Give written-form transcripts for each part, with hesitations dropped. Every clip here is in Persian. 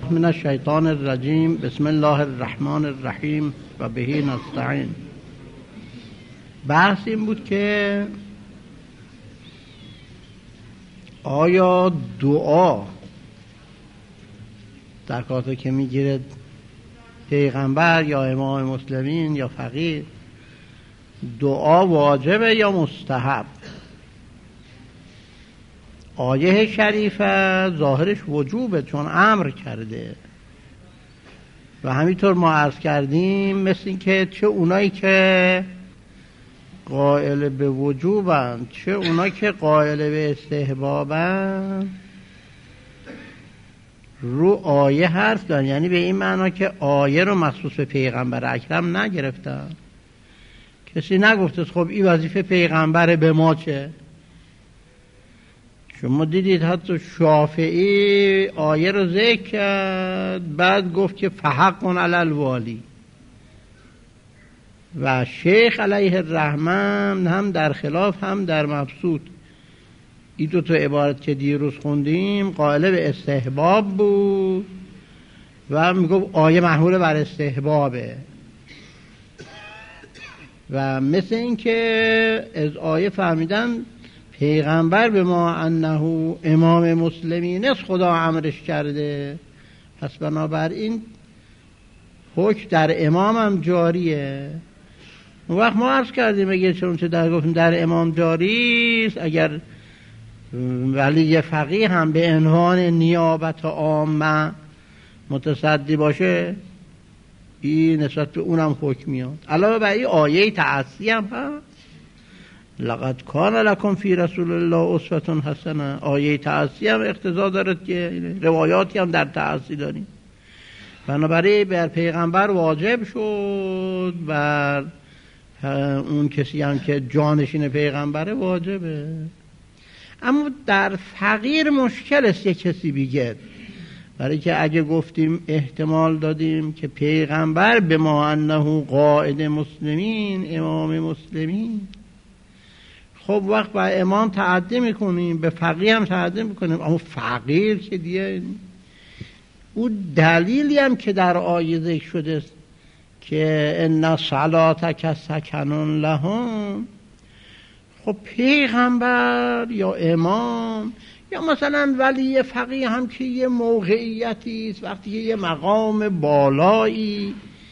من الشیطان الرجیم. بسم الله الرحمن الرحیم و به نستعین. بحث این بود که آیا دعا زکاتی که میگیرد پیغمبر یا امام مسلمین یا فقیه، دعا واجبه یا مستحب؟ آیه شریفه ظاهرش وجوبه چون امر کرده و همینطور ما عرض کردیم مثل این که چه اونایی که قائل به وجوبن چه اونایی که قائل به استحبابن رو آیه حرف دارن، یعنی به این معنا که آیه رو مخصوص به پیغمبر اکرم نگرفتن. کسی نگفته خب این وظیفه پیغمبره به ما چه؟ شما دیدید حتی شافعی آیه رو ذکر کرد بعد گفت که فحق علی الوالی و شیخ علیه الرحمن هم در خلاف هم در مبسوط. این دو تا عبارت که دیروز خوندیم قائل به استحباب بود و میگفت آیه محمول بر استحبابه و مثل این که از آیه فهمیدن پیغمبر به ما انه امام مسلمین است خدا امرش کرده، پس بنابراین حکم در امام هم جاریه. اون وقت ما عرض کردیم اگر چون چه در گفتیم در امام جاری است، اگر ولی فقیه هم به عنوان نیابت عامه متصدی باشه این نسبت به اونم حکم میاد. علاوه بر این آیه تعصی هم هست، لقد کان لکم فی رسول الله اسوة حسنه. آیه تعصی هم اقتضا دارد که روایاتی هم در تعصی داریم. بنابراین بر پیغمبر واجب شد، بر اون کسی هم که جانشین پیغمبره واجبه. اما در فقیر مشکل است یک کسی بگه، برای که اگه گفتیم احتمال دادیم که پیغمبر به ما انه قائد مسلمین امام مسلمین، خب وقت با امام تعدی میکنیم به فقیه هم تعدی میکنیم، اما فقیر که دیگه اون دلیلی هم که در آیه ذکر شده است که ان صلاتک سکن لهم، خب پیغمبر یا امام یا مثلا ولی فقیه هم که یه موقعیتی است، وقتی که یه مقام بالایی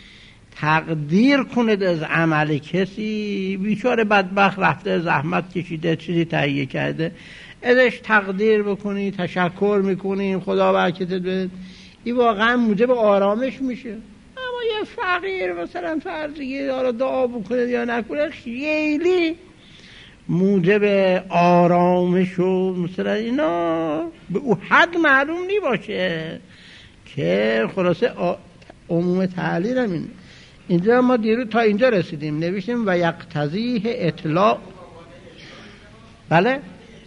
تقدیر کند از عمل کسی، بیچاره بدبخت رفته زحمت کشیده چیزی تهیه کرده، ازش تقدیر بکنی تشکر میکنیم خدا برکتت بده، این واقعا موجب آرامش میشه. اما یه فقیر مثلا فرضیه داره دعا بکنه یا نکنه خیلی موجب آرامش و مثلا اینا به او حد معلوم نی باشه که خلاصه عموم تعلیل همین. اینجا ما دیروز تا اینجا رسیدیم، نوشتیم و یقتضیه اطلاع، بله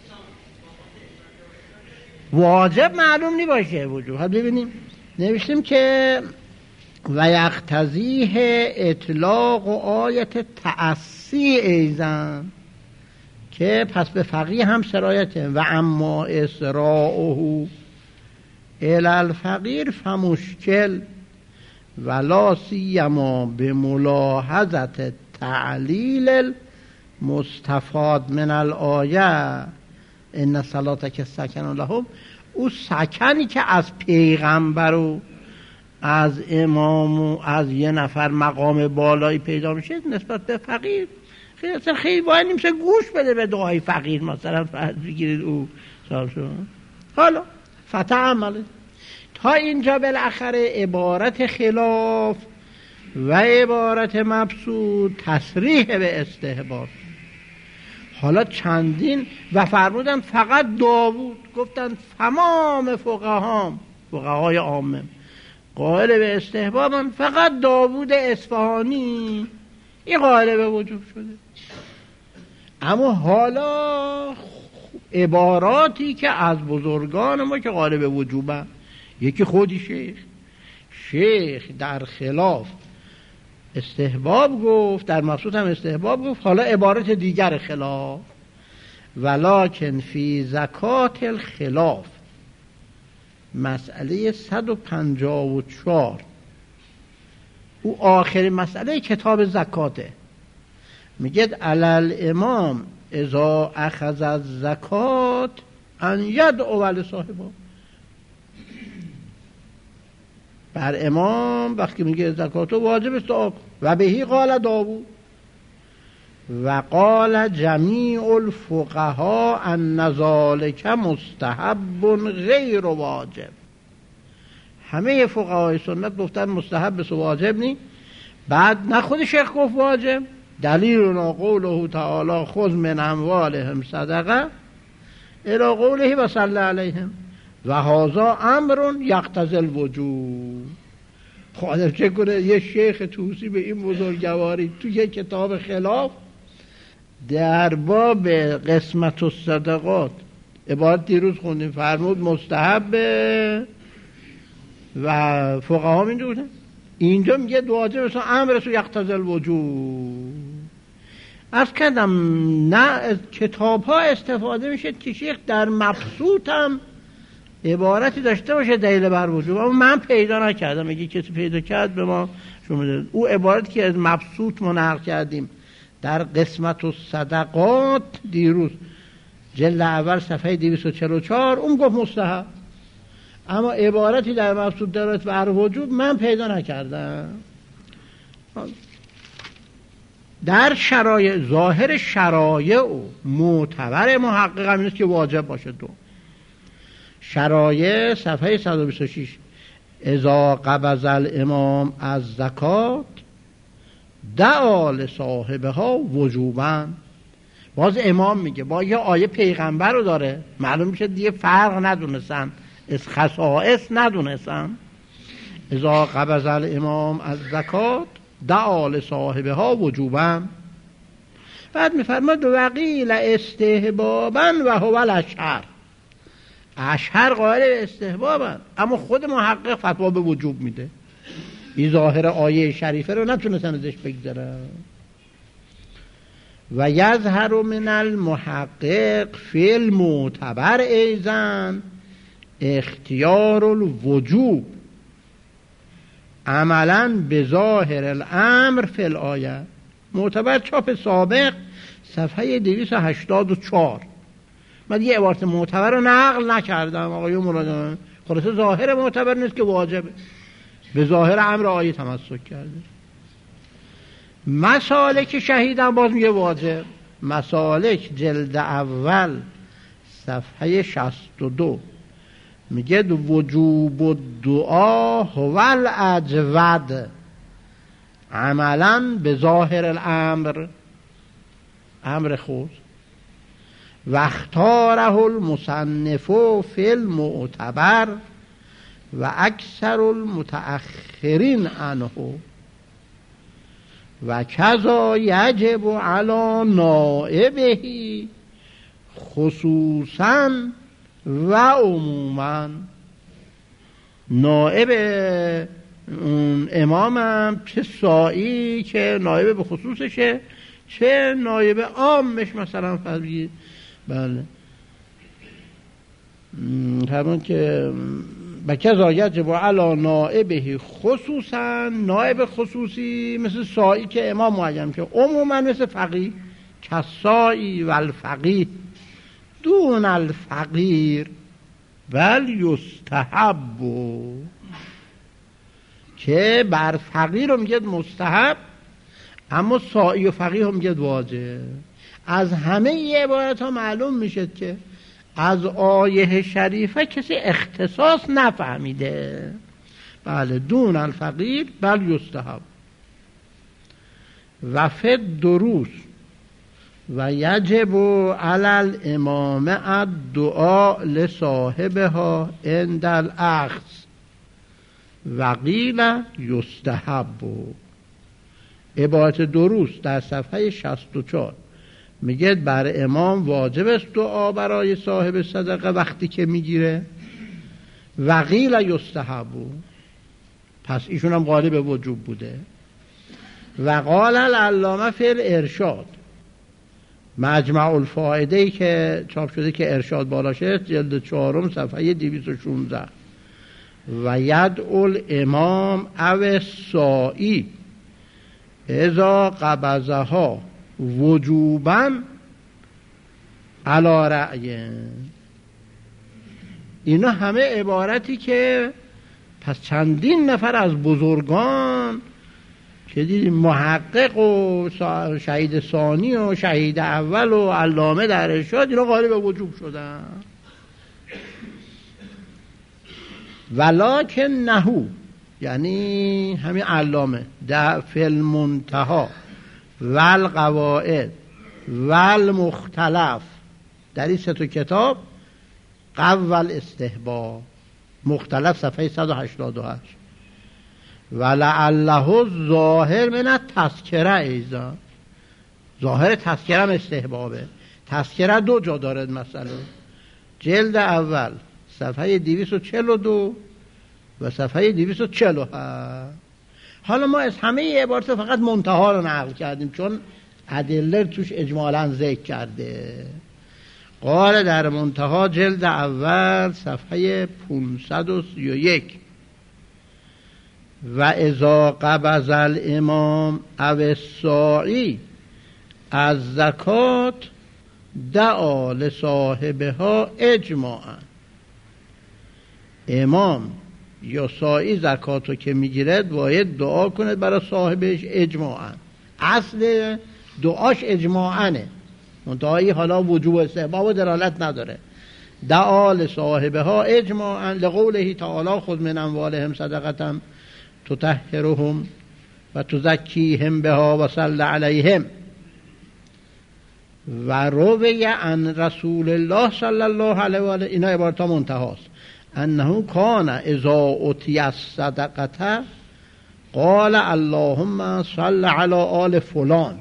واجب معلوم نی باشه وجوب. ببینیم نوشتیم که و یقتضیه اطلاق و آیت تعصی ایزن، که پس به فقیه هم سرایته. و اما اسراعه الی الفقیر فمشکل ولا سیما به ملاحظت تعلیل المستفاد من الآیه ان صلاتک سکن لهم. او سکنی که از پیغمبر و از امام و از یه نفر مقام بالایی پیدا میشه نسبت به فقیر خیلی باید نیمشه گوش بده به دعای فقیر. مثلا فرض بگیرید او سال شد حالا فتح عمله تا اینجا بالاخره عبارت خلاف و عبارت مبسوط تصریح به استحباب. حالا چندین و فرمودن فقط داوود، گفتن تمام فقهای عامه قائل به استحبابن، فقط داوود اصفهانی این قائل به وجوب شده. اما حالا عباراتی که از بزرگان ما که قائل به وجوبن، یکی خودی شیخ در خلاف استحباب گفت، در مقصود هم استحباب گفت. حالا عبارت دیگر خلاف ولکن فی زکات الخلاف مسئله 154 او آخرین مسئله کتاب زکاته. میگه علل امام اذا اخذ الزکات ان یدعو لصاحبها. بر امام وقتی میگه زکاتو واجب است دعا. و بهی قال داوود و قال جمیع الفقهاء ان ذلک مستحب غیر واجب. همه فقهای سنت گفتن مستحب است و واجب نی. بعد نه خود شیخ گفت واجب. دلیلنا قوله تعالی خذ من اموالهم صدقه الی قوله و صلی علیهم و هذا امر یقتضی الوجوب. خودم چه کنه یه شیخ توسی به این بزرگواری تو یه کتاب خلاف در باب قسمت الصدقات عبارت دیروز خوندیم فرمود مستحب و فقها میدونن اینجا میگه واجب است امر است یقتضی الوجوب. از کردم نه کتاب ها استفاده میشه که شیخ در مبسوط هم عبارتی داشته باشه دلیل بر وجوب، اما من پیدا نکردم. اگه کسی پیدا کرد به ما شما بده. او عبارتی که از مبسوط ما نقل کردیم در قسمت الصدقات دیروز جلد اول صفحه 244 اون گفت مستحب، اما عبارتی در مبسوط دارد بر وجوب من پیدا نکردم. در شرایع ظاهر شرایع و معتبر محقق هم اینست که واجب باشه. دو شرایع صفحه 126 اذا قبض الامام از زکات دعا لصاحبها وجوبا. باز امام میگه با یه آیه پیغمبر رو داره، معلوم میشه دیگه فرق ندونستن، از خصائص ندونستن. اذا قبض الامام از زکات دعا لصاحبها وجوبا. بعد میفرماد وقیل استحبابا و هو الاشهر. اشهر قائل استحبابن اما خود محقق فتوا به وجوب میده. این ظاهر آیه شریفه رو نتونستن ازش بگذارن. و یظهر من المحقق فی المعتبر ایضا اختیار الوجوب عملا به ظاهر الامر فی الآیه. معتبر چاپ سابق صفحه 284. من یه عبارت معتبر رو نقل نکردم آقایون مرادان، خلاصه ظاهر معتبر نیست که واجبه، به ظاهر امر آیه تمسک کرده. مسالک شهیدم باز میگه واجب. مسالک جلد اول صفحه 62 میگه وجوب الدعا هو الاجود عملا به ظاهر الامر، امر خود. و اختاره المصنف فی المعتبر و اکثر المتأخرین عنه و کذا یجب علی نائبه خصوصا و عموما. نائب اون امامم چه سائی که نائب به خصوصشه چه نائب عامش مثلا فرض. بله همون که بکذا یجب علی نائبه خصوصا، نائب خصوصی مثل سائی که امام معین که عموما مثل فقیه کسائی و الفقیه دون الفقیر بل یستحب، که بر فقیر رو میگه مستحب اما سائی و فقیه رو میگه واجب. از همه یه عبارت ها معلوم میشه که از آیه شریفه کسی اختصاص نفهمیده. بله دون الفقیر بل یستحب. و فی الدروس و یجب علی الامام الدعاء لصاحبها عند الاخذ و قیل یستحب. عبارت دروس در صفحه 64 میگه بر امام واجب است دعا برای صاحب صدقه وقتی که میگیره و قیل یستحب، پس ایشون هم قائل به وجوب بوده. و قال العلامه فی الارشاد، مجمع الفائده که چاپ شده که ارشاد بالاشه جلد 4 صفحه 216 و یدعو الامام او السائی اذا قبضها وجوبا علی رأی. اینا همه عبارتی که پس چندین نفر از بزرگان که دیدیم محقق و شهید ثانی و شهید اول و علامه در ارشاد اینا قائل به وجوب شدن. ولکن نهو یعنی همین علامه در فی المنتها والقواعد والمختلف در این سه تا کتاب قول استحباب. مختلف صفحه 188. ولعله ظاهر من التذکره ایضا. ظاهر تذکره هم استحبابه. تذکره دو جا دارد مثلا جلد اول صفحه 242 و صفحه 247. حالا ما از همه عبارت فقط منتها رو نقل کردیم چون ادله توش اجمالا ذکر کرده. قال در منتها جلد اول صفحه 531 و اذا قبض الامام او الساعی از زکات دعا لصاحبها اجماعا. امام یا ساعی زکاتو که میگیرد باید دعا کنه برای صاحبش اجماعا. اصل دعاش اجماعانه، منتهایی حالا وجوب استحباب و دلالت نداره. دعا لصاحبها اجماعا لقوله تعالی خذ من اموالهم صدقه تطهرهم و تزکیهم بها و صل علیهم. و روی عن رسول الله صلی الله علیه و آله، اینا عبارت ها منتهاست، انه کان اذا اتی الصدقه قال اللهم صل علی آل فلان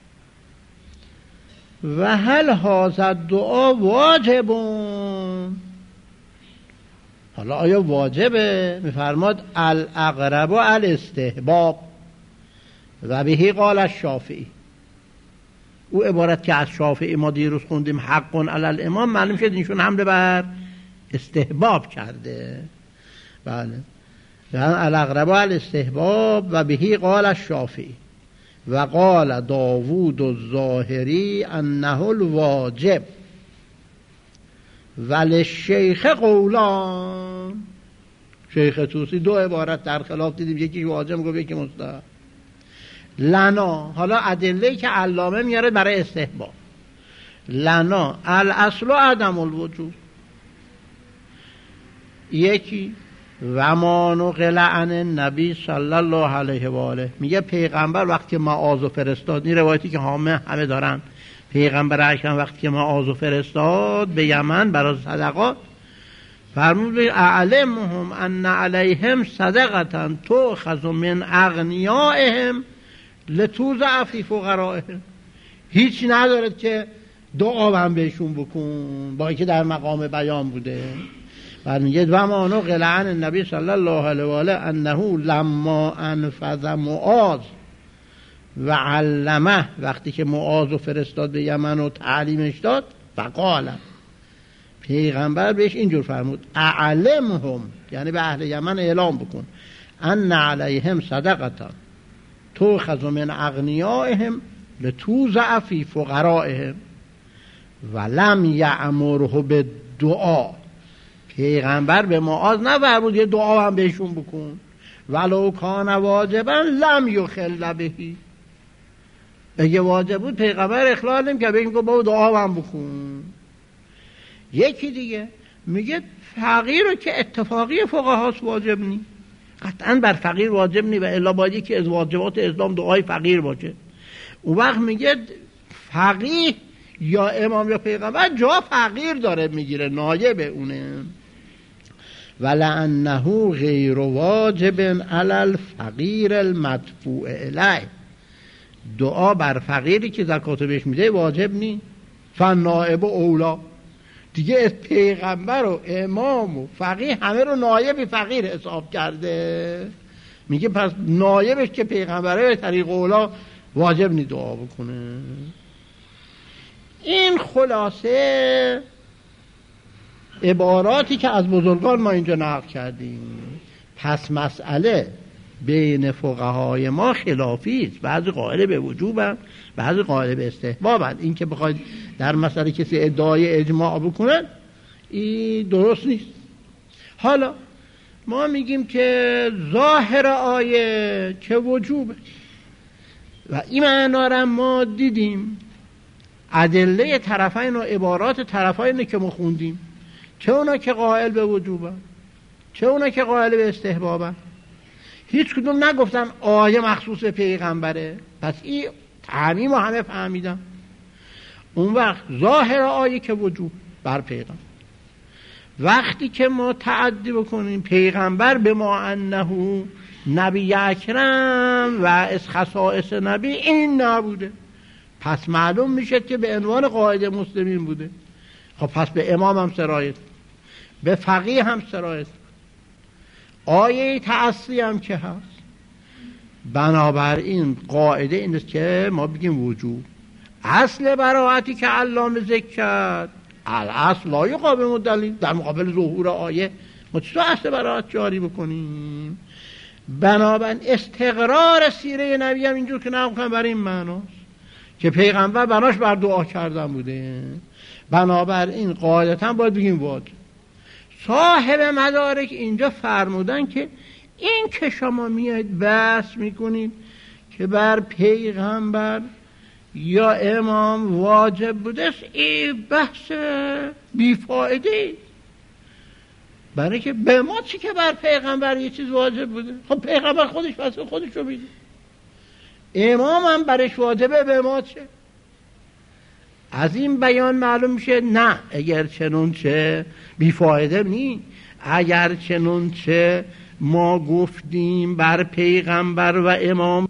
و هل هذا الدعا واجبون. حالا آیا واجبه؟ میفرماد الاقرب و الاستحباب و بهی قال الشافعی. او عبارت که از شافعی ما دیروز خوندیم حق علی الامام، معلوم شد اینشون حمله بر استحباب کرده. بله، الاقرب و الاستحباب و بهی قال الشافعی و قال داوود الظاهری انه الواجب وللشیخ قولان. شیخ طوسی دو عبارت در خلاف دیدیم، یکی واجب گفت یکی مستحب. لنا، حالا ادله‌ای که علامه میاره برای استحباب، لنا الاصل عدم الوجوب. یکی و ما نقل عن النبی صلی الله علیه و آله، میگه پیغمبر وقتی معاذ فرستاد، این روایتی که همه دارن، پیغمبر اکرم وقتی که معاذ فرستاد به یمن برای صدقات، فرمود اعلمهم ان علیهم صدقه تؤخذ من اغنیائهم لتوزع فی فقرائهم. هیچ ندارد که دعا هم بهشون بکن، با اینکه در مقام بیان بوده. بعد میگه و ما نقل عن النبی صلی الله علیه و آله انه لما انفذ معاذ و علمه، وقتی که معاذ رو فرستاد به یمن و تعلیمش داد، فقال پیغمبر بهش اینجور فرمود اعلمهم، یعنی به اهل یمن اعلام بکن، ان علیهم صدقه تؤخذ من اغنیائهم لتوزع فی فقرائهم ولم یأمره بالدعا. پیغمبر به معاذ نفرمود یه دعا هم بهشون بکن، ولو کان واجبا لم یخل بهی. اگه واجب بود پیغمبر اخلال نمی‌کرد، بگیم که بابا دعا هم بکن. یکی دیگه میگه فقیر رو که اتفاقی فقهاست واجب نی، قطعا بر فقیر واجب نی و الا باید که از واجبات اسلام دعای فقیر باشه. اون وقت میگه فقیر یا امام یا پیغمبر جا فقیر داره میگیره، نایب اونه. ولعنه غیر واجب علی الفقیر المدفوع الیه. دعا بر فقیری که زکات بهش میده واجب نی، فنائب و اولا. دیگه از پیغمبر و امام و فقیه همه رو نایب فقیر حساب کرده. میگه پس نایبش که پیغمبره به طریق اولا واجب نی دعا بکنه. این خلاصه عباراتی که از بزرگان ما اینجا نقل کردیم. پس مسئله بین فقهای ما خلافی است، بعضی قائل به وجوبن، بعضی قائل به استحبابن. این که بخواید در مسئله کسی ادعای اجماع بکنن این درست نیست. حالا ما میگیم که ظاهر آیه که وجوبه و این معنا را ما دیدیم، ادله طرفین و عبارات طرفین که ما خوندیم، چه اونا که قائل به وجوبن چه اونا که قائل به استحبابن، هیچ کدوم نگفتن آیه مخصوص به پیغمبره. پس این تعمیم همه فهمیدن. اون وقت ظاهر آیه که وجوب بر پیغمبر. وقتی که ما تعدی بکنیم پیغمبر به ما انه نبی اکرم و از خصائص نبی این نبوده، پس معلوم میشه که به عنوان قائد مسلمین بوده. خب پس به امام هم سرایت، به فقیه هم سرایت، آیه تعصی هم که هست. بنابراین قاعده این است که ما بگیم وجوب. اصل براعتی که علامه ذکر کرد، الاصل لا یقابل دلیل، در مقابل ظهور آیه ما چطور اصل براعت جاری بکنیم؟ بنابراین استقرار سیره نبی هم اینجور که نقل کنم برای این معناست که پیغمبر بناش بر دعا کردن بوده. بنابراین قاعدتا باید بگیم واجب. صاحب مدارک اینجا فرمودن که این که شما میاید بحث میکنید که بر پیغمبر یا امام واجب بوده، این بحث بیفایده. برای که به ما چی که بر پیغمبر یه چیز واجب بوده؟ خب پیغمبر خودش پس خودش رو میده، امام هم برش واجبه، به ما چه؟ از این بیان معلوم میشه نه، اگر چنون چه بیفایده نی. اگر چنون چه ما گفتیم بر پیغمبر و امام.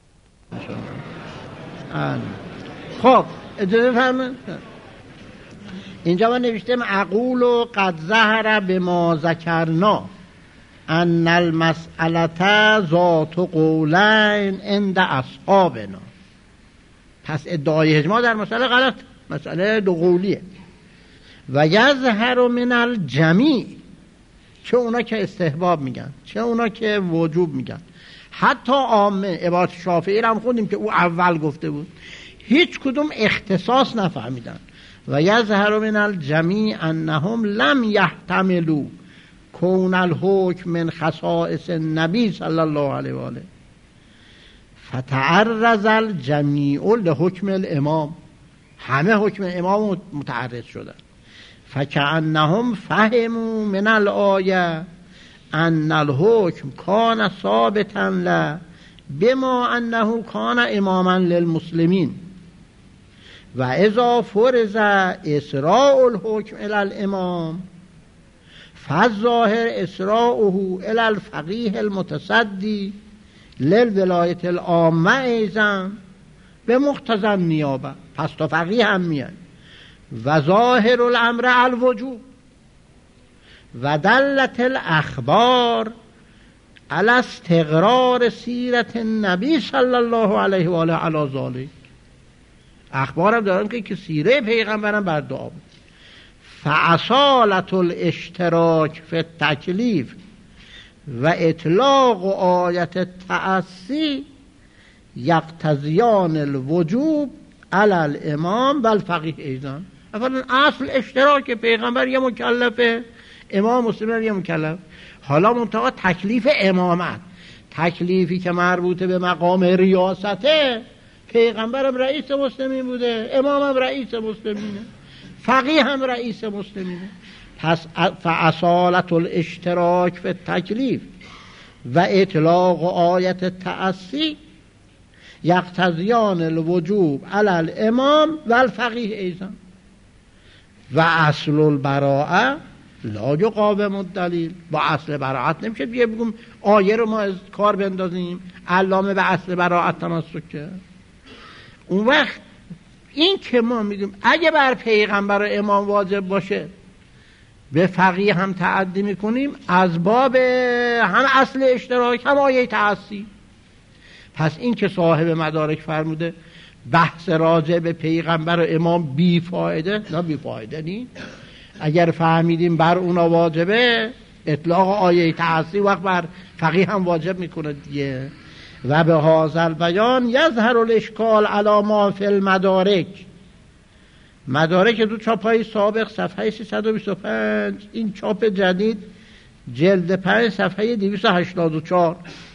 خب اجازه فرمایید، اینجا من نوشتم اقول و قد ظهر بما ذکرنا ان المسئله ذات قولین عند اصحابنا. پس ادعای اجماع در مسئله غلط، مسئله دو قولیه. و یظهر من الجمیع، چه اونا که استحباب میگن چه اونا که وجوب میگن. حتی عامه، عبارت شافعی هم خوندیم که او اول گفته بود، هیچ کدوم اختصاص نفهمیدن. و یظهر من الجمیع انهم لم یحتملوا کون الحکم من خصائص النبی صلی الله علیه و آله فتعرض الجمیع لحکم الامام. همه حکم امام متعرض شدن. فکأنهم فهموا من الآیه ان الحکم کان ثابتا له بما انه کان اماما للمسلمین و اذا فرض اسراء الحکم الى الامام فالظاهر اسراؤه الى الفقیه المتصدی للولایت العامه ایضا به مقتضی النیابه. پس تا فقیه هم میاد. و ظاهر الامر الوجوب و دلت الاخبار علی استقرار سیرت النبی صلی الله علیه و آله علی ذلک. اخبارم دارم که سیره پیغمبرم بر دعا بود. فاصالت الاشتراک فی التکلیف و اطلاق آیت تعصی یقتضیان الوجوب علی الامام و الفقیه ایضا. اولا اصل اشتراک پیغمبر یه مکلفه، امام مسلم یه مکلف. حالا منتها تکلیف امامت، تکلیفی که مربوط به مقام ریاسته، پیغمبرم رئیس مسلمین بوده، امامم رئیس مسلمینه، فقیه هم رئیس مسلمینه. پس فاصالت الاشتراک فی التکلیف و اطلاق آیت تعصی یقتضیان الوجوب علی الامام و الفقیه ایضا. و اصل البراءه لا یقاوم الدلیل. با اصل براءت نمیشه دیگه بگم آیه رو ما از کار بندازیم، علامه به اصل براءت تمسک کرد. اون وقت این که ما میگیم اگه بر پیغمبر و امام واجب باشه به فقیه هم تعدی میکنیم، از باب هم اصل اشتراک هم آیه تعصی. پس این که صاحب مدارک فرموده بحث راجع به پیغمبر و امام بیفایده، نه بیفایده نیست. اگر فهمیدیم بر اونا واجبه، اطلاق آیه تعصی وقت بر فقیه هم واجب میکنه دیگه. و به هذا بیان یظهر الاشکال علی ما فی المدارک. مدارک دو چاپای سابق صفحه 325، این چاپ جدید جلد 5 صفحه 284.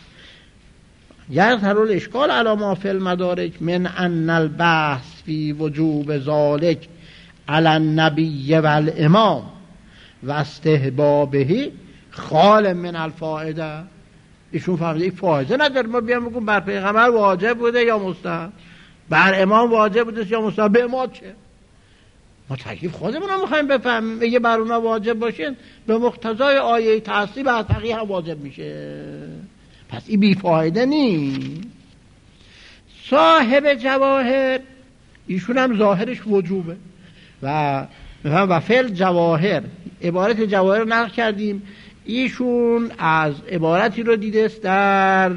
یظهر الاشکال علی ما فی المدارک من ان البحث فی وجوب ذلک علی النبی و الامام و استحبابه خال من الفائده. ایشون فهمیده فایده نداره ما بیام بگیم بر پیغمبر واجب بوده یا مستحب، بر امام واجب بوده یا مستحب، به ما چه؟ ما تکلیف خودمون رو میخوایم بفهمیم. اگه بر اونا واجب باشین به مقتضای آیه تعصی بر فقیه هم واجب میشه، پس این بیفایده نیست. صاحب جواهر ایشون هم ظاهرش وجوبه و فعل جواهر، عبارت جواهر نقل کردیم، ایشون از عبارتی رو دیده است در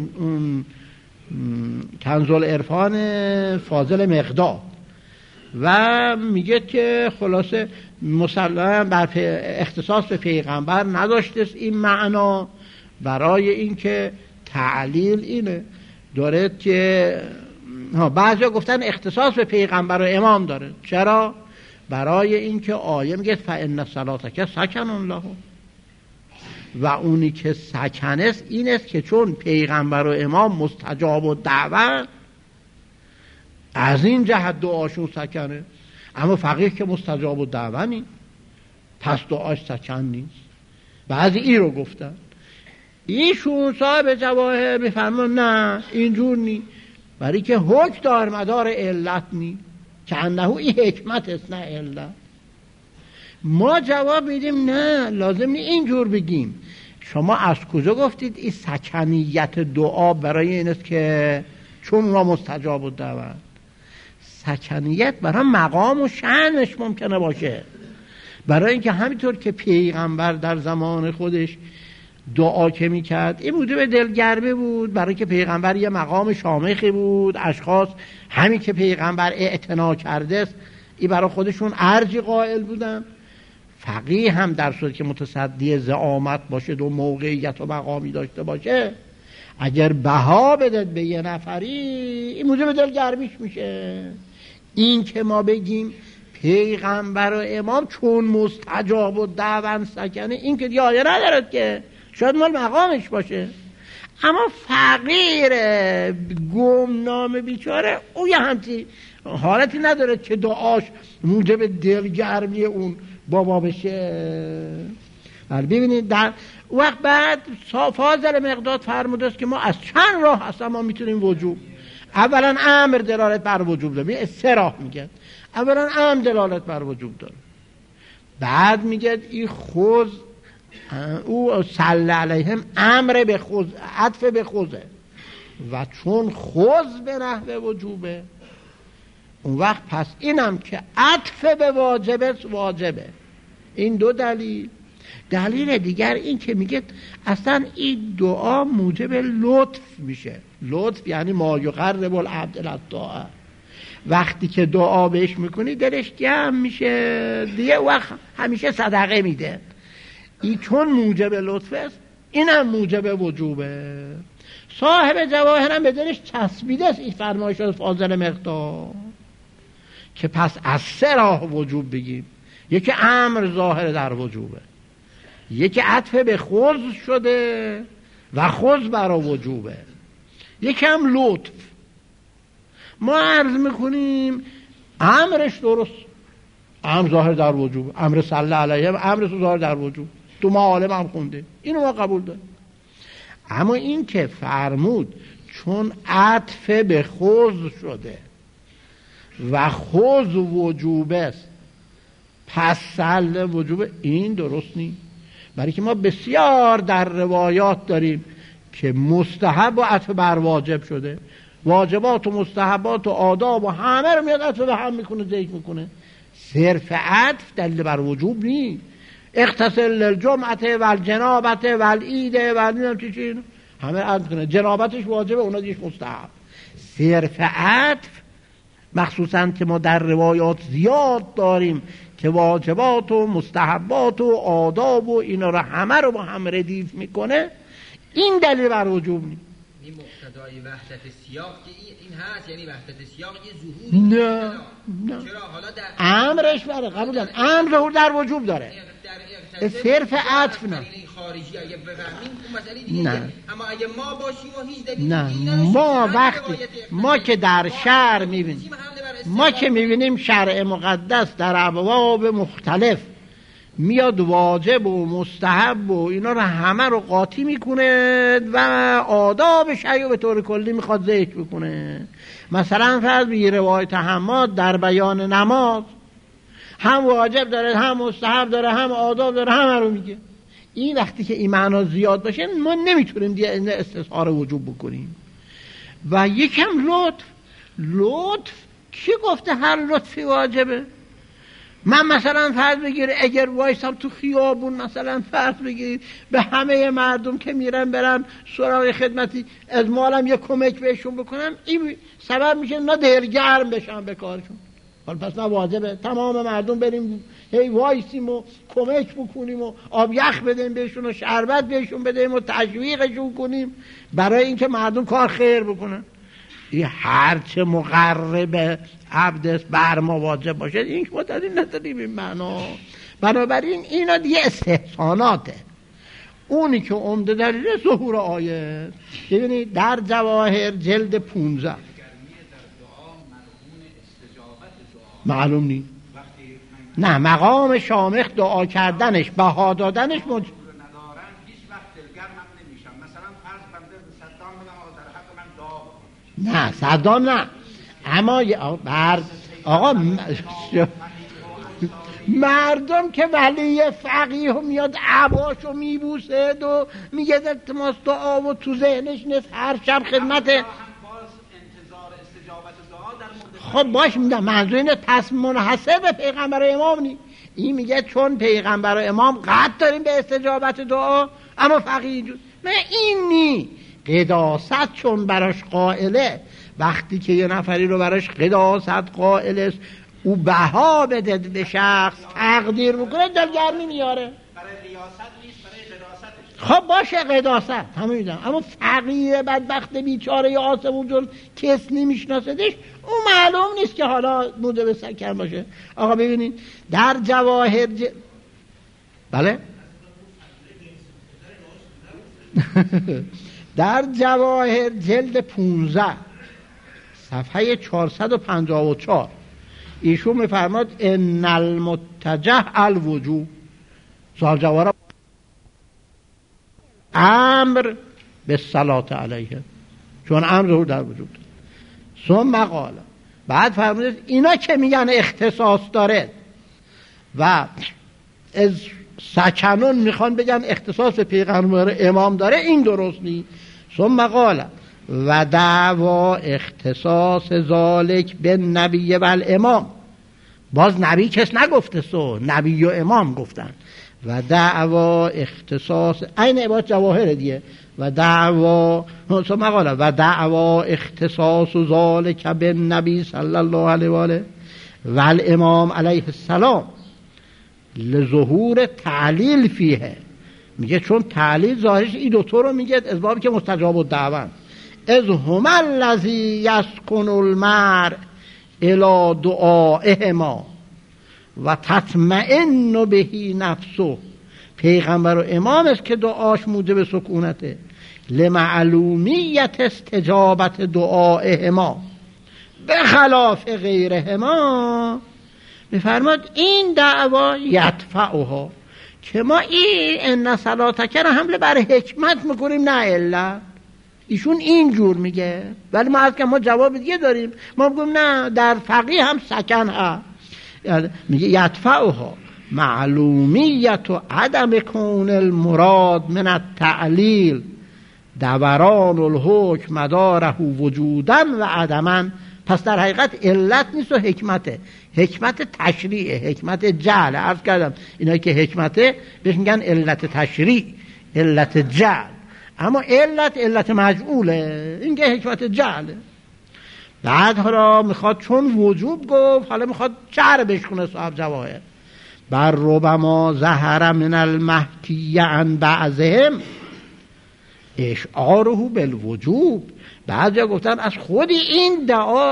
کنز العرفان فاضل مقداد و میگه که خلاصه مسلما بر اختصاص به پیغمبر نداشته است این معنا، برای اینکه تعلیل اینه داره که بعضی گفتن اختصاص به پیغمبر و امام داره. چرا؟ برای اینکه آیه میگه فإن صلاتک سکن له، و اونی که سکن است این است که چون پیغمبر و امام مستجاب و دعوت، از این جهت دعاشون سکنه. اما فقیه که مستجاب و دعوت نیست، پس دعاش سکن نیست. بعضی این رو گفتن. ایشون صاحب جواهر میفرمان نه اینجور نیست، برای که حکم دار مدار علت نیست، که انه این حکمت است نه علت. ما جواب میدیم نه، لازم نیست اینجور بگیم. شما از کجا گفتید این سکنیت دعا برای این است که چون ما مستجاب و دعوت؟ سکنیت برای مقام و شأنش ممکنه باشه، برای اینکه همینطور که پیغمبر در زمان خودش دعا که میکرد این بوده به دلگرمی بود، برای که پیغمبر یه مقام شامخی بود، اشخاص همین که پیغمبر اعتنا کرده است این برای خودشون ارجی قائل بودن. فقیه هم در صورتی که متصدی زعامت باشه و موقعیت و مقامی داشته باشه، اگر بها بده به یه نفری این موجب دلگرمیش میشه. این که ما بگیم پیغمبر و امام چون مستجاب و دعوت سکنه، این که آیه ندارد که، شاید مال مقامش باشه. اما فقیر گمنام بیچاره او یه همچی حالتی نداره که دعاش موجب دلگرمی اون بابا بشه. ببینید در وقت بعد فاضل مقداد فرموده است که ما از چند راه اصلا ما میتونیم وجوب. اولا امر دلالت بر وجوب داره، سه راه میگه. اولا امر دلالت بر وجوب داره، بعد میگه این خوز او صلی علیهم امر به خوز، عطف به خوزه، و چون خوز به نحو وجوبه اون وقت پس اینم که عطف به واجبه. این دو دلیل. دلیل دیگر این که میگه اصلا این دعا موجب لطف میشه. لطف یعنی ما یقرب العبد الطاعه. وقتی که دعا بهش میکنی دلش گرم میشه دیگه، وقت همیشه صدقه میده. این چون موجب لطف است اینم موجب وجوبه. صاحب جواهرم به دلش چسبیده است این فرمایش از فاضل مقداد که پس از سه راه وجوب بگیم. یکی امر ظاهر در وجوبه، یکی عطف به خوز شده و خوز برا وجوبه، یکی هم لطف. ما عرض میکنیم امرش درست، امر ظاهر در وجوب، امر صلی علیه امر ظاهر در وجوب، تو معالم هم خونده، اینو ما قبول داریم. اما این که فرمود چون عطف به خوز شده و خوز وجوبه است پس صلی وجوبه، این درست نیست. برای که ما بسیار در روایات داریم که مستحب و عطف بر واجب شده، واجبات و مستحبات و آداب و همه رو میاد عطف به هم میکنه، ذکر میکنه. صرف عطف دلیل بر وجوب نیست. اغتسل للجمعه و الجنابه و العید و الچین همه عطف کنه، جنابتش واجبه اونا دیش مستحب. صرف عطف مخصوصا که ما در روایات زیاد داریم که واجبات و مستحبات و آداب و اینا رو همه رو با هم ردیف میکنه، این دلیل بر وجوب نیست. این مقتضای وحدت سیاق که این هست، یعنی وحدت سیاق یه ظهوری نه چرا حالا در امرش بره قبول دارم، امر ظهور در وجوب داره، صرف عطف نه خارجی اگه بفهمیم اون مسئله دیگه نه. اما اگه ما باشیم و هیچ دلیلی نه ما وقتی ما که در شرع میبینیم، ما که میبینیم شرع مقدس در ابواب مختلف میاد واجب و مستحب و اینا رو همه رو قاطی میکنه و آداب شیء به طور کلی میخواد ذکر بکنه. مثلا فرض بگیر روایت حماد در بیان نماز هم واجب داره، هم مستحب داره، هم آداب داره، همه رو میگه. این وقتی که این معنا زیاد باشه ما نمیتونیم دیگه استظهار وجوب بکنیم. و یکم لطف کی گفته هر لطفی واجبه؟ من مثلا فرض بگیر اگر وایسم تو خیابون مثلا فرض بگیر به همه مردم که میرن برن سراغ خدمتی از مالم یه کمک بهشون بکنم، این سبب میشه نه دلگرم بشن به کارشون. حالا پس نه واجبه تمام مردم بریم هی وایسیم و کمک بکنیم و آب یخ بدیم بهشون و شربت بهشون بدیم و تشویقشون کنیم برای اینکه مردم کار خیر بکنن؟ این هرچه مقرب عبد است بر ما واجب باشه این ما دلیل نداریم این معنا. بنابراین اینا دیگه استحساناته. اونی که عمده دلیل ظهور آیه ببینید در جواهر جلد 15 معلوم نیست. نه مقام شامخ دعا کردنش بها دادنش نه صدام نه، اما آقا مردم که ولی فقیه میاد عباشو میبوسه و میگه التماس دعا و تو ذهنش نیست هر شب خدمت. خب باش میدم منظور اینه پس منحصر به پیغمبر و امام نی. این میگه چون پیغمبر و امام قطع داریم به استجابت دعا اما فقیه جون نه این نی. قداست چون براش قائله، وقتی که یه نفری رو براش قداست قائل است او بها بده به شخص تقدیر بکنه دلگرمی میاره. برای ریاست نیست، برای قداستش. خب باشه قداست همه میدونم، اما فقیه بدبخت بیچاره یا آسمون جون کس نمیشناسدش اون معلوم نیست که حالا موجب سکن باشه. آقا ببینید در جواهر بله در جواهر جلد 15 صفحه 454 ایشون میفرماد ان المتجه الوجوب سوال جواب امر به صلات علیه چون امر ظهور در وجود. ثم قال بعد فرمود اینا که میگن اختصاص داره و از سکنون میخوان بگن اختصاص پیغمبر امام داره این درست نیست. ثم قال و دعوا اختصاص ذالک به نبی و الامام، باز نبی کس نگفته سو نبی و امام گفتن. و دعوا اختصاص این عبارت جواهر دیگه و دعوا ثم قال و دعوا اختصاص ذالک به نبی صلی الله علیه و آله و الامام علیه السلام لظهور تعلیل فیه. میگه چون تعلیل ظاهرش این دوتا رو میگه از بابی که مستجاب الدعوه از هم الذی یسکن المرء الی دعائهما و تطمئن بهی نفسه. پیغمبر و امام است که دعاش موجب سکونته لمعلومیت استجابت دعائهما به خلاف غیرهما. میفرماد این دعوا یدفعها که ما این ان صلاتک رو حمله بر حکمت میکنیم نه الا. ایشون اینجور میگه ولی ما از که ما جواب دیگه داریم، ما میگیم نه در فقیه هم سکن ها. میگه یدفعها معلومیت و عدم کون المراد من التعلیل دوران الحکم مداره وجودن و عدمن. پس در حقیقت علت نیست و حکمته، حکمت تشریعه، حکمت جعل. عرض کردم اینایی که حکمته بهش میگن علت تشریع، علت جعل، اما علت مجعوله، این که حکمت جعله. بعد حالا میخواد چون وجوب گفت حالا میخواد جعل بشکنه صاحب جواهر. بر ربما ظهر من المحکی عن بعضهم اشعاره بالوجوب. بعضیا گفتن از خود این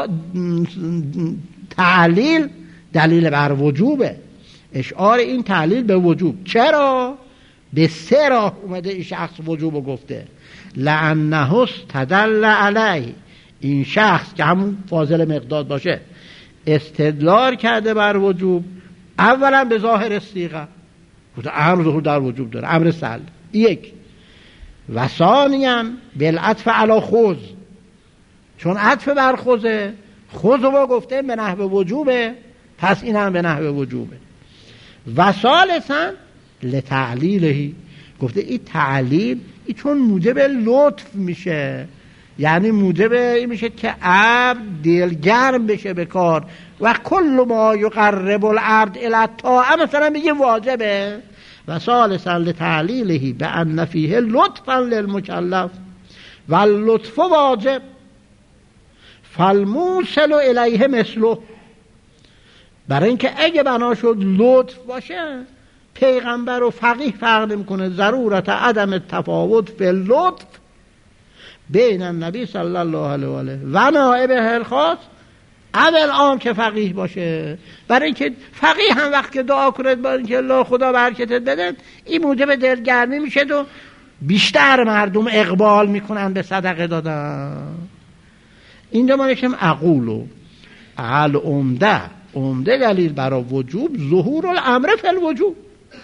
تعلیل دلیل بر وجوبه، اشعار این تعلیل به وجوب. چرا؟ به سه راه اومده این شخص وجوب گفته. لأنه استدل علیه، این شخص که همون فاضل مقداد باشه استدلال کرده بر وجوب. اولا به ظاهر صیغه، گفته امر ظهور در وجوب داره، امر سل یک. و ثانیاً بالعطف علی خذ، چون عطف بر خوزه، خوز رو گفته به نحو وجوبه، پس این هم به نحو وجوبه. و ثالثاً لتعلیلهی، گفته این تعلیل این چون موجب لطف میشه، یعنی موجب این میشه که عبد دلگرم بشه به کار. و کل ما یقرب العبد الی الطاعه مثلا میگه واجبه. و ثالثاً لتعلیلهی بأن فیه لطفاً للمکلف و اللطف واجب فالموصل الیه مثله. برای اینکه اگه بنا شد لطف باشه، پیغمبر و فقیه فرق نمیکنه ضرورت عدم تفاوت فی اللطف بین النبی صلی الله علیه و آله و نائبه الخاص اول عام که فقیه باشه. برای اینکه فقیه هم وقت که دعا کنه برای اینکه الله خدا برکتت بده، این موجب دلگرمی میشه و بیشتر مردم اقبال میکنن به صدقه دادن. اینجا ما نشم اقولو عمده دلیل برای وجوب ظهور الامر فی الوجوب.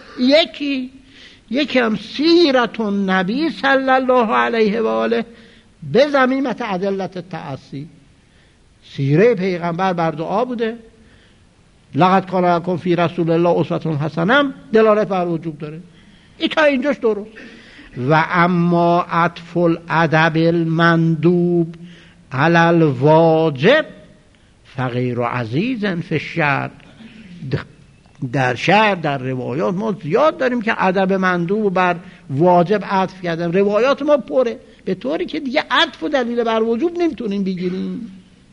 یکی هم سیرت النبی صلی الله علیه و آله به ضمیمت ادلت التعصی، سیره پیغمبر بر دعا بوده. لقد کان لکم فی رسول الله اسوة حسنه دلالت بر وجوب داره. این تا اینجاش درست. و اما عطف الادب المندوب علی الواجب فغیر عزیز فی الشرع. در شعر در روایات ما زیاد داریم که ادب مندوب بر واجب عطف کردن. روایات ما پره، به طوری که دیگه عطف و دلیل بر وجوب نمیتونیم بگیریم.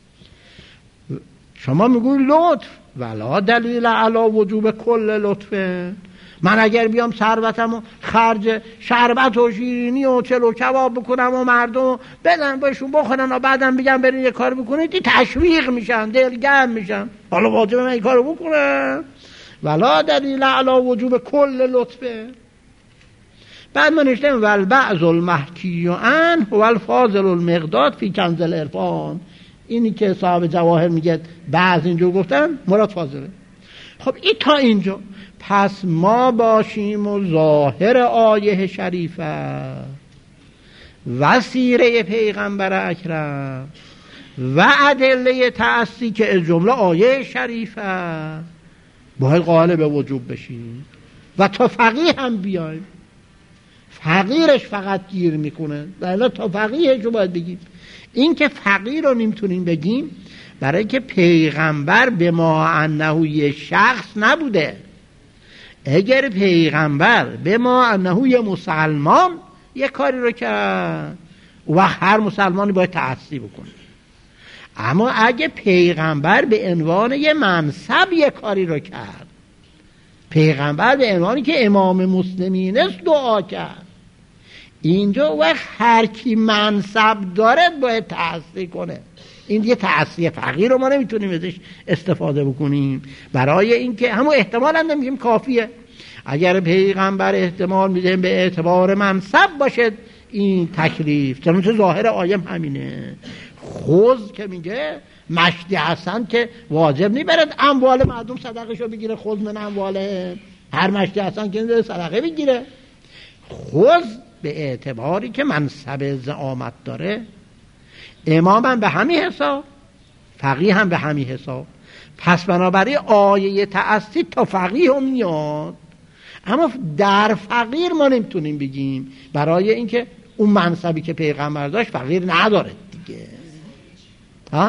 شما میگوید لطف ولا دلیل علی وجوب کل لطفه. من اگر بیام ثروتمو خرج شربت و شیرینی و چلو کباب بکنم و مردم بدن بهشون بخورن و بعدم بگم برین یه کار بکنید، این تشویق میشن، دلگرم میشن، حالا واجبه من این کارو بکنم. ولا دلیل علی وجوب کل لطفه. بعد ما نشتیم والبعض المحکی عنه و الفاضل المقداد فی کنز العرفان. اینی که صاحب جواهر میگه بعض اینجور گفتن مراد فاضله. خب این تا اینجا. پس ما باشیم و ظاهر آیه شریفه و سیره پیغمبر اکرم و ادله تعصی که از جمله آیه شریفه باید قائل به وجوب بشیم. و تا فقیه هم بیایم، فقیرش فقط گیر میکنه، ولی تا فقیهش رو باید بگیم. این که فقیر رو نمیتونیم بگیم برای که پیغمبر به ما انه یه شخص نبوده. اگر پیغمبر به ما انه یه مسلمان یه کاری رو کرد، و هر مسلمانی باید تعصی بکنه. اما اگه پیغمبر به عنوان یه منصب یه کاری رو کرد، پیغمبر به عنوانی که امام مسلمین است دعا کرد، اینجا وقت هر کی منصب داره باید تعصی کنه. این دیگه تعصی فقیر رو ما نمیتونیم ازش استفاده بکنیم، برای اینکه همون احتمال هم نمیگیم کافیه. اگر پیغمبر احتمال میدیم به اعتبار منصب باشه این تکلیف، چنانچه ظاهر آیه همینه. خوز که میگه مشدی حسن که واجب نیبرد اموال مردم صدقشو بگیره، خوز من امواله، هر مشدی حسن که صدقه بگیره. خوز به اعتباری که منصب زعامت داره. امام هم به همین حساب، فقیه هم به همین حساب. پس بنابراین آیه تعصی تا فقیه هم میاد، اما در فقیر ما نمیتونیم بگیم، برای اینکه اون منصبی که پیغمبر داشت فقیر نداره دیگه. ها؟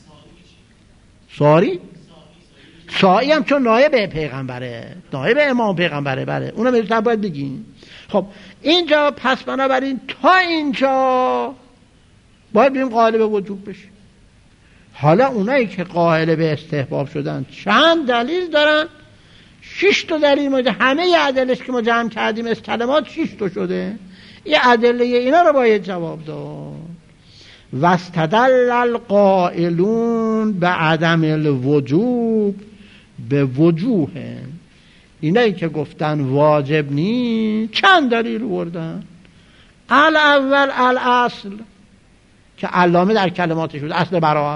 ساری هم چون نایب پیغمبره، نایب امام پیغمبره، بله اونم میتونم باید بگیم. خب اینجا پس بنابراین تا اینجا باید بیم قائل به وجوب بشیم. حالا اونایی که قائل به استحباب شدن چند دلیل دارن 6 تا در این مورد، همه ادلش که ما جمع کردیم از کلمات 6 تا شده. این ادله اینا رو باید جواب داد. واستدل القائلون به عدم الوجوب به وجوه، اینایی که گفتن واجب نی چند دلیل بردن. الاول الاصل که علامه در کلماتش بود، اصل براءت.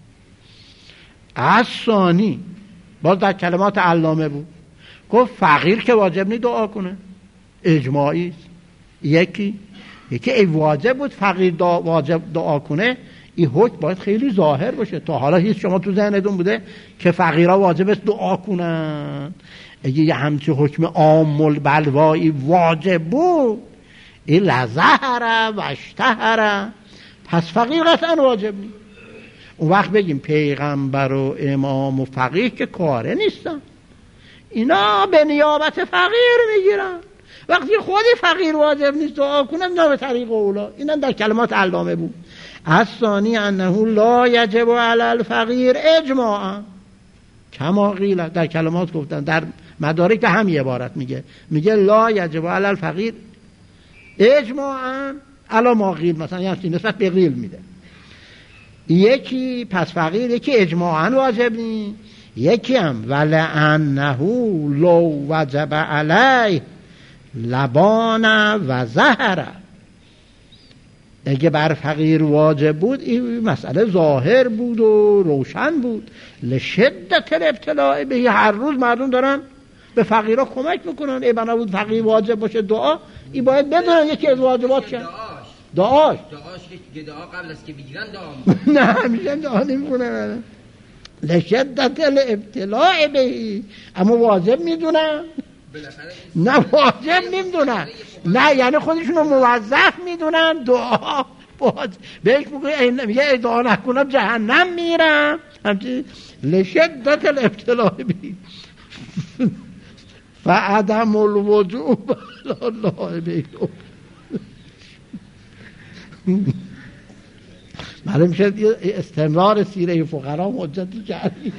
الثانی باز در کلمات علامه بود، گفت فقیر که واجب نی دعا کنه، اجماعی است. یکی ای واجب بود فقیر واجب دعا کنه، این حکم باید خیلی ظاهر باشه. تا حالا هیچ شما تو ذهنتون بوده که فقیرها واجب است دعا کنن؟ اگه یه همچه حکم عام البلوایی واجب بود، این لظهر و اشتهر، پس فقیر قطعا واجب نیست. اون وقت بگیم پیغمبر و امام و فقیه که کاره نیستن، اینا به نیابت فقیر میگیرن. وقتی خودی فقیر واجب نیست دعا کنن، اینا به طریق اولا. اینا در کلمات علامه بود. الثانی انه لا یجب علی الفقیر اجماعا کما قیل، در کلمات گفتن. در مدارک همین عبارت میگه لا یجب علی الفقیر اجماعا علی ما قیل، مثلا یعنی نسبت به قیل میده. یکی پس فقیر، یکی اجماعا واجب نیست، یکی هم ولعنه لو وجب علیه لبان و زهره. اگه بر فقیر واجب بود این مسئله ظاهر بود و روشن بود. لشدت الابتلاء به، هر روز مردم دارن به فقیرها کمک میکنن. ای بنا بود فقیر واجب باشه دعا، این باید بدونن یکی از واجبات چیه؟ دعاش که دعا قبل از که بگیرن دعا نه همیشه دعا نمیکنن. لشدت الابتلاء به، اما واجب میدونن؟ نه واجب نمیدونن، نه یعنی خودشونو موظف میدونن دعا بهش میگه ای دعا نکنم جهنم میرم. همچنین لشدت الابتلاء بی فعدم الوجوب الله بی. معلوم میشه استمرار سیره فقرا حجتی کردی.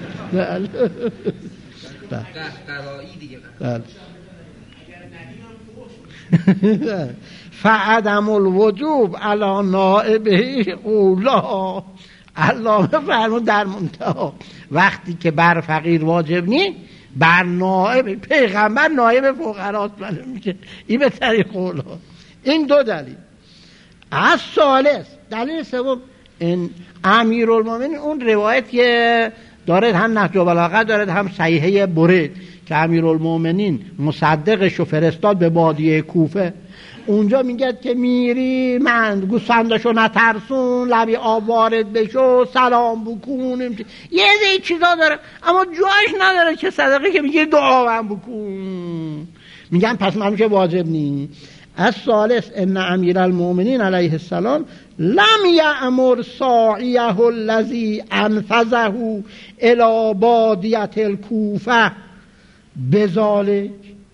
فعدم الوجوب علی نائبه اولا. علامه فرمود در منتها وقتی که بر فقیر واجب نیست، بر نائب پیغمبر نائب فقراست. معلوم میشه این به طریق اولا. این دو دلیل. از ثالث دلیل سوم، این امیرالمومنین اون روایت که دارد هم نهج البلاغه دارد هم صحیحه برید که امیرالمومنین مصدقشو فرستاد به بادیه کوفه. اونجا میگه که میری من گوسفندشو نترسون، لبی آب وارد بشو، سلام بکن، یه چیزا داره اما جایش نداره که صدقه که میگه دعا هم بکن. میگن پس من که واجب نیست. از ثالث ان امیرالمومنین علیه السلام لم یأمر ساعیه الذی انفذه الی بادیه الکوفه بذالک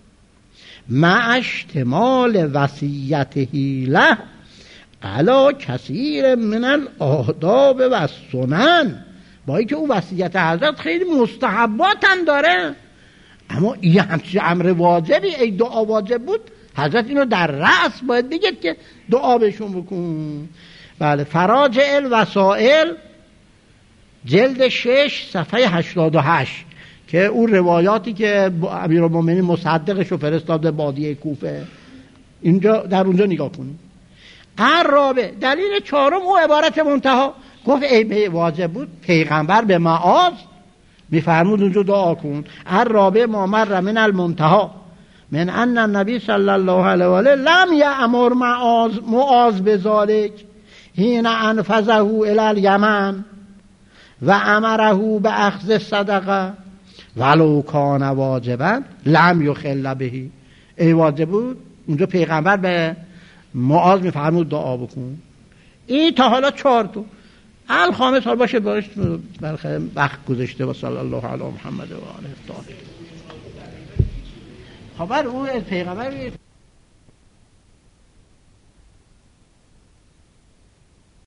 مع اشتمال وصیته له علی کثیر من الآداب و السنن. با اینکه اون وصیت حضرت خیلی مستحبات هم داره، اما این همچین امر واجبی، ای دعا واجب بود حضرت اینو در رأس باید بگید که دعا بهشون بکن. بله. فراجع الوسائل جلد 6 صفحه 88 که اون روایاتی که امیرالمومنین مصدقشو فرستاد به بادیه کوفه، اینجا در اونجا نگاه کنید. الرابع دلیل چهارم او عبارت منتها، گفت ای واجب بود پیغمبر به معاذ میفرمود اونجا دعا کن. الرابع ما مر من المنتها من ان النبی صلی الله علیه و آله لم یأمر معاذ بذلک حین انفذه الی الیمن و امره به اخذ الصدقه ولو کان واجبا لم یخل به. ای واجب بود اونجا پیغمبر به معاذ میفرمود دعا بکن. این تا حالا 4 تا. الخامس حال باشه باش برخه وقت گذشته و صلی الله علی محمد و آله الطاهرین. خبر او پیغمبر